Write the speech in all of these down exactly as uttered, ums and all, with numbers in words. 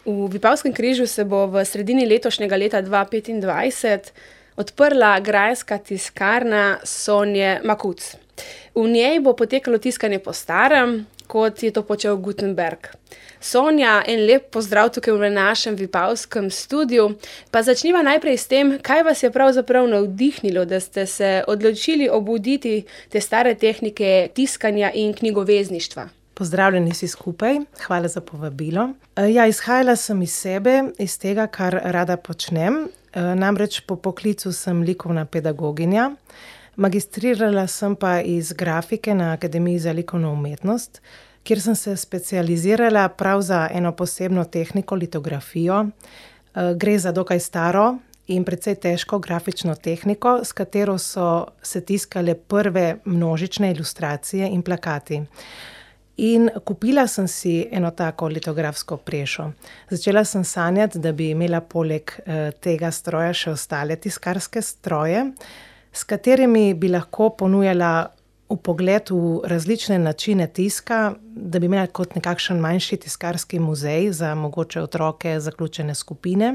V Vipavskem križu se bo v sredini letošnjega leta dva petindvajset odprla grajska tiskarna Sonje Makuc. V njej bo potekalo tiskanje po starem, kot je to počel Gutenberg. Sonja, en lep pozdrav tukaj v našem vipavskem studiu. Pa začniva najprej s tem, kaj vas je pravzaprav navdihnilo, da ste se odločili obuditi te stare tehnike tiskanja in knjigovezništva. Pozdravljeni vsi skupaj, hvala za povabilo. Ja, izhajala sem iz sebe, iz tega, kar rada počnem. Namreč po poklicu sem likovna pedagoginja. Magistrirala sem pa iz grafike na Akademiji za likovno umetnost, kjer sem se specializirala prav za eno posebno tehniko, litografijo. Gre za dokaj staro in precej težko grafično tehniko, s katero so se tiskale prve množične ilustracije in plakati. In kupila sem si eno tako litografsko prešo. Začela sem sanjati, da bi imela poleg tega stroja še ostale tiskarske stroje, s katerimi bi lahko ponujala vpogled v različne načine tiska, da bi imela kot nekakšen manjši tiskarski muzej za mogoče otroke, zaključene skupine.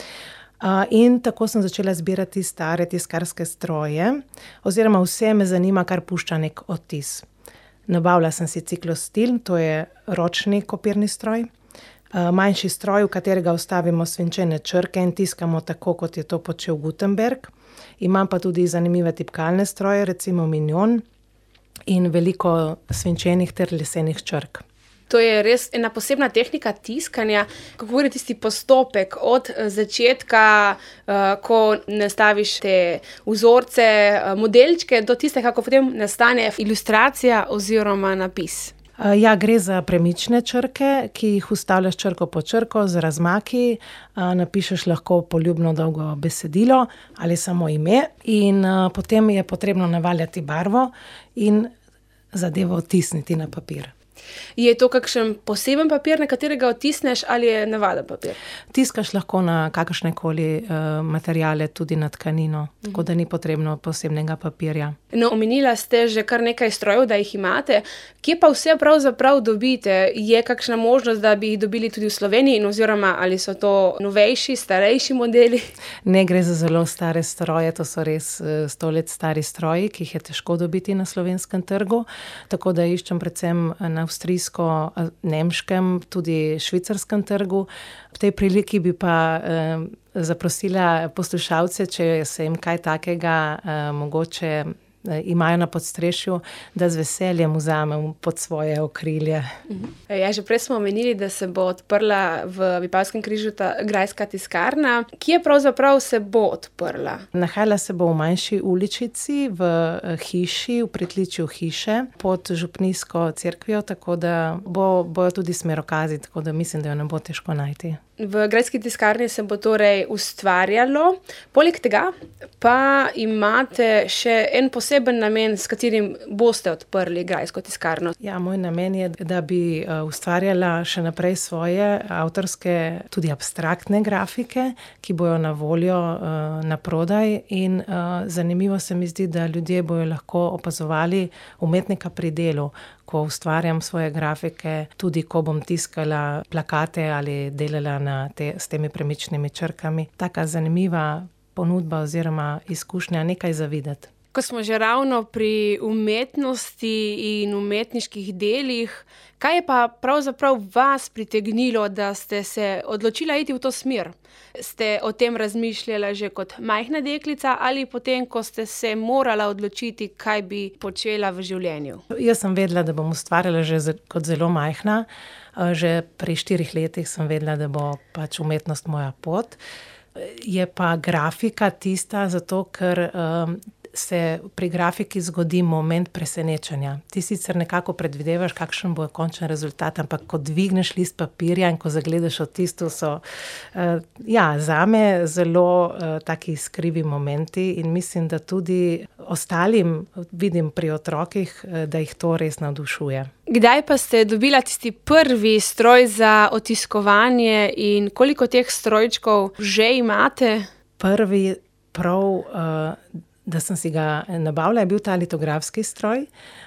In tako sem začela zbirati stare tiskarske stroje, oziroma vse me zanima, kar pušča nek odtis. Nabavila sem si ciklostil, to je ročni kopirni stroj, manjši stroj, v katerega vstavimo svinčene črke in tiskamo tako, kot je to počel Gutenberg. Imam pa tudi zanimive tipkalne stroje, recimo Minion, in veliko svinčenih ter lesenih črk. To je res ena posebna tehnika tiskanja. Kako govori tisti postopek od začetka, ko nastaviš te vzorce, modelčke, do tistega, kako potem nastane ilustracija oziroma napis? Ja, gre za premične črke, ki jih vstavljaš črko po črko z razmaki, napišeš lahko poljubno dolgo besedilo ali samo ime in potem je potrebno navaljati barvo in zadevo odtisniti na papir. Je to kakšen poseben papir, na katerega odtisneš, ali je navaden papir? Tiskaš lahko na kakršnekoli uh, materiale, tudi na tkanino, mhm. tako da ni potrebno posebnega papirja. No, omenila ste že kar nekaj strojev, da jih imate. Kje pa vse pravzaprav dobite? Je kakšna možnost, da bi jih dobili tudi v Sloveniji, in oziroma ali so to novejši, starejši modeli? Ne, gre za zelo stare stroje, to so res sto let stari stroji, ki jih je težko dobiti na slovenskem trgu, tako da iščem predvsem na avstrijsko, nemškem, tudi švicarskem trgu. V tej priliki bi pa eh, zaprosila poslušalce, če se jim kaj takega eh, mogoče eh, imajo na podstrešju, da z veseljem vzamem pod svoje okrilje. Ja, že prej smo omenili, da se bo odprla v Vipavskem križu ta grajska tiskarna. Kje pravzaprav se bo odprla? Nahajala se bo v manjši uličici, v hiši, v pritličju hiše, pod župnijsko cerkvijo, tako da bo, bojo tudi smerokazi, tako da mislim, da jo ne bo težko najti. V grajski tiskarni se bo torej ustvarjalo. Poleg tega pa imate še en poseben namen, s katerim boste odprli grajsko tiskarno. Ja, moj namen je, da bi ustvarjala še naprej svoje avtorske, tudi abstraktne grafike, ki bojo na voljo na prodaj, in zanimivo se mi zdi, da ljudje bojo lahko opazovali umetnika pri delu, ko ustvarjam svoje grafike, tudi ko bom tiskala plakate ali delala na te, s temi premičnimi črkami. Taka zanimiva ponudba oziroma izkušnja, nekaj za videti. Ko smo že ravno pri umetnosti in umetniških delih, kaj je pa pravzaprav vas pritegnilo, da ste se odločila iti v to smer? Ste o tem razmišljala že kot majhna deklica ali potem, ko ste se morala odločiti, kaj bi počela v življenju? Jaz sem vedela, da bom ustvarjala že kot zelo majhna. Že pri štirih letih sem vedela, da bo pač umetnost moja pot. Je pa grafika tista, zato ker um, se pri grafiki zgodi moment presenečenja. Ti sicer nekako predvidevaš, kakšen bo končen rezultat, ampak ko dvigneš list papirja in ko zagledaš odtis, to so uh, ja, zame zelo uh, taki skrivi momenti in mislim, da tudi ostalim vidim pri otrokih, uh, da jih to res navdušuje. Kdaj pa ste dobila tisti prvi stroj za otiskovanje in koliko teh strojčkov že imate? Prvi prav, uh, da sem si ga nabavila, je bil ta litografski stroj.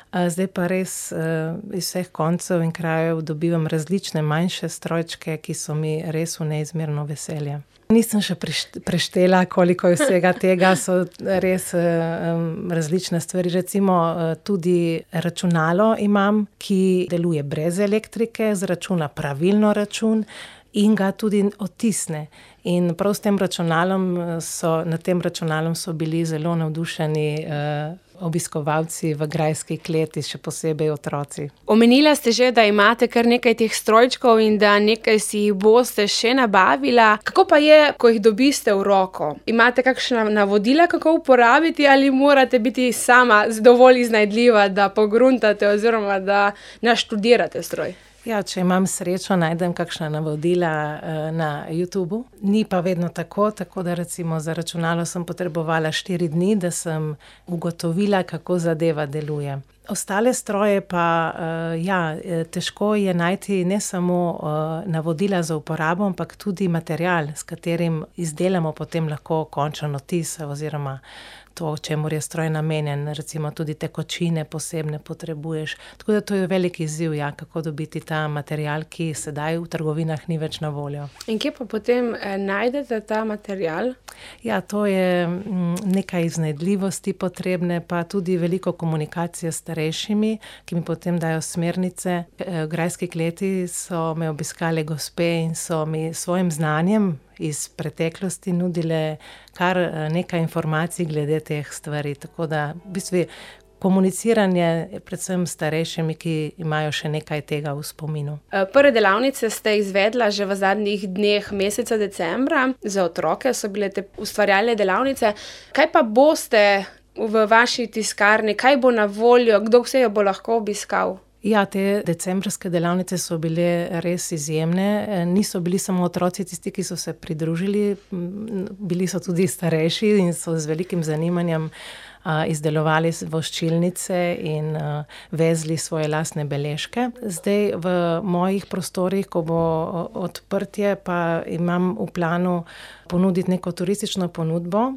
Zdaj pa res iz vseh koncev in krajev dobivam različne manjše strojčke, ki so mi res v neizmerno veselje. Nisem še preštela, koliko je vsega tega, so res um, različne stvari. Recimo tudi računalo imam, ki deluje brez elektrike, zračuna pravilno račun in ga tudi odtisne. In prav s tem računalom so, nad tem računalom so bili zelo navdušeni uh, obiskovalci v Grajski kleti, še posebej otroci. Omenila ste že, da imate kar nekaj teh strojčkov in da nekaj si jih boste še nabavila. Kako pa je, ko jih dobiste v roko? Imate kakšna navodila, kako uporabiti, ali morate biti sama dovolj iznajdljiva, da pogruntate oziroma da naštudirate stroj? Ja, če imam srečo, najdem kakšna navodila na YouTubu. Ni pa vedno tako, tako da recimo za računalo sem potrebovala štiri dni, da sem ugotovila, kako zadeva deluje. Ostale stroje pa, ja, težko je najti ne samo navodila za uporabo, ampak tudi material, s katerim izdelamo potem lahko končen odtis oziroma to, čemur je stroj namenjen, recimo tudi tekočine posebne potrebuješ. Tako da to je velik izziv, ja, kako dobiti ta material, ki sedaj v trgovinah ni več na voljo. In kje pa potem eh, najdete ta material? Ja, to je nekaj iznajdljivosti potrebne, pa tudi veliko komunikacije s starejšimi, ki mi potem dajo smernice. V Grajski kleti so me obiskale gospe in so mi svojim znanjem iz preteklosti nudile kar nekaj informacij glede teh stvari. Tako da v bistvu komuniciranje predvsem s starejšimi, ki imajo še nekaj tega v spominu. Prve delavnice ste izvedla že v zadnjih dneh meseca decembra. Za otroke so bile te ustvarjalne delavnice. Kaj pa boste v vaši tiskarni? Kaj bo na voljo? Kdo vse jo bo lahko obiskal? Ja, te decembrske delavnice so bile res izjemne. Niso bili samo otroci tisti, ki so se pridružili, bili so tudi starejši in so z velikim zanimanjem izdelovali voščilnice in vezli svoje lastne beležke. Zdaj v mojih prostorih, ko bo odprtje, pa imam v planu ponuditi neko turistično ponudbo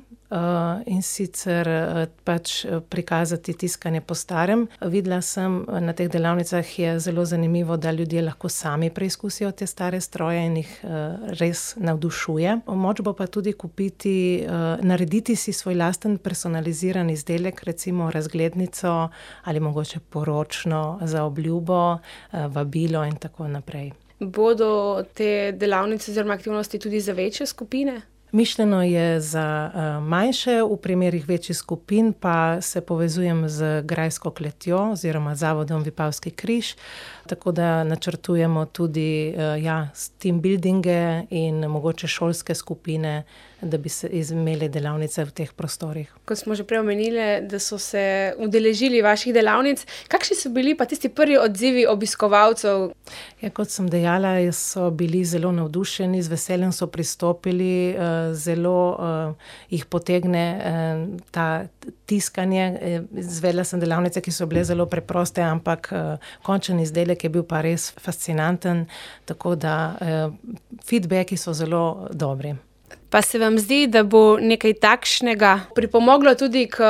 in sicer pač prikazati tiskanje po starem. Videla sem, na teh delavnicah je zelo zanimivo, da ljudje lahko sami preizkusijo te stare stroje in jih res navdušuje. Moč bo pa tudi kupiti, narediti si svoj lasten personaliziran izdelek, recimo razglednico ali mogoče poročno za obljubo, vabilo in tako naprej. Bodo te delavnice oziroma aktivnosti tudi za večje skupine? Mišljeno je za manjše, v primerih večjih skupin pa se povezujem z Grajsko kletjo oziroma Zavodom Vipavski križ, tako da načrtujemo tudi ja, team buildinge in mogoče šolske skupine, da bi se imeli delavnice v teh prostorih. Kot smo že prej omenili, da so se udeležili vaših delavnic, kakšni so bili pa tisti prvi odzivi obiskovalcev? Ja, kot sem dejala, so bili zelo navdušeni, z veseljem so pristopili, zelo uh, jih potegne uh, ta tiskanje. Izvedla sem delavnice, ki so bile zelo preproste, ampak uh, končen izdelek je bil pa res fascinanten, tako da uh, feedbacki so zelo dobri. Pa se vam zdi, da bo nekaj takšnega pripomoglo tudi k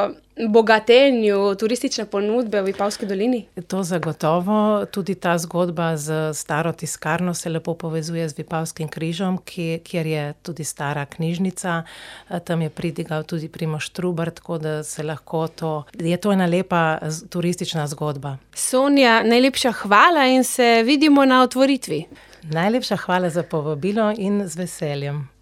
bogatenju turistične ponudbe v Vipavski dolini? To zagotovo. Tudi ta zgodba z staro tiskarno se lepo povezuje z Vipavskim križom, ki, kjer je tudi stara knjižnica. Tam je pridigal tudi Primož Trubar, tako da se lahko to... Je to ena lepa turistična zgodba. Sonja, najlepša hvala in se vidimo na otvoritvi. Najlepša hvala za povabilo in z veseljem.